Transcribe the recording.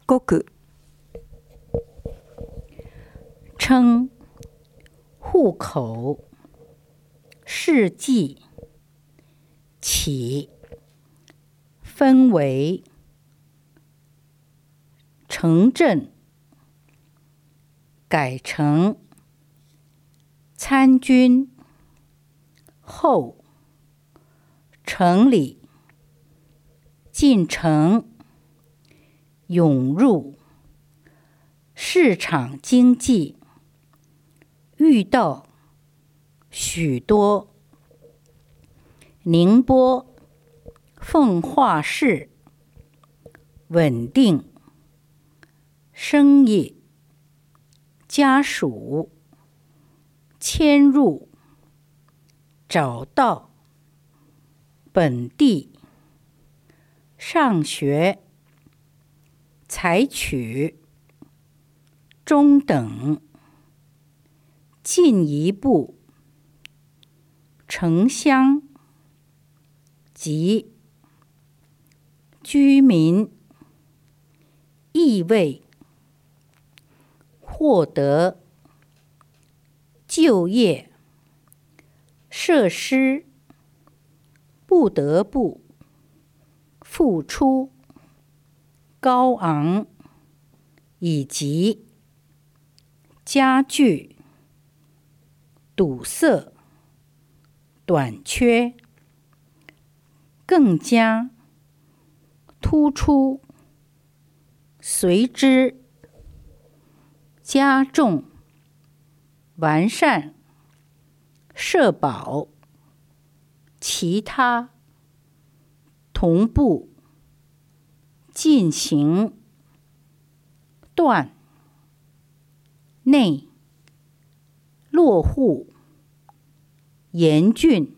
国。 称户口事迹起分为城镇改成参军后城里进城涌入市场经济遇到许多宁波奉化市稳定生意家属迁入找到本地上学采取中等进一步城乡及居民亦未获得就业设施，不得不付出高昂以及加剧堵塞短缺，更加突出随之加重完善社保其他同步进行段内落户严峻